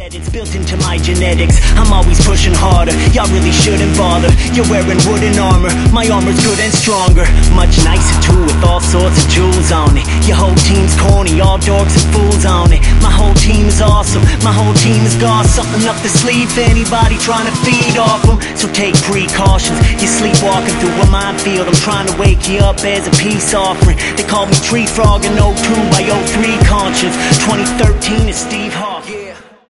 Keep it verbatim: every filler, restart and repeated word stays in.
said, it's built into my genetics. I'm always pushing harder, y'all really shouldn't bother. You're wearing wooden armor, my armor's good and stronger. Much nicer too, with all sorts of jewels on it. Your whole team's corny, all dorks and fools on it. My whole team is awesome, my whole team has got something up the sleeve for anybody trying to feed off them. So take precautions, you're sleepwalking through a minefield. I'm trying to wake you up as a peace offering. They call me Tree Frog in oh two by oh three conscience. twenty thirteen is Steve Hawking.